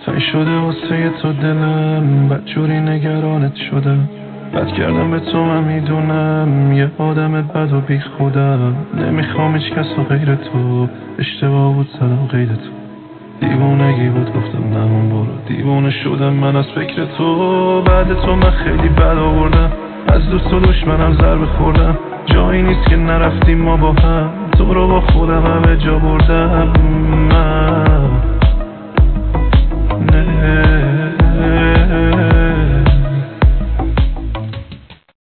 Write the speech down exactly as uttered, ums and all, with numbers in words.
تای شده واسه تو دلم، بدجوری نگرانت شده. بد کردم به تو من میدونم، یه آدم بد و بی خودم. نمیخوام هیچ کس و غیر تو، اشتباه بود زدم غیر تو. دیوونگی بود گفتم نمون برو، دیوونه شدم من از فکر تو. بعد تو من خیلی بد آوردم، از دوست و دشمنم ضربه خوردم. جایی نیست که نرفتیم ما با هم، تو رو با خودم همه جا بردم.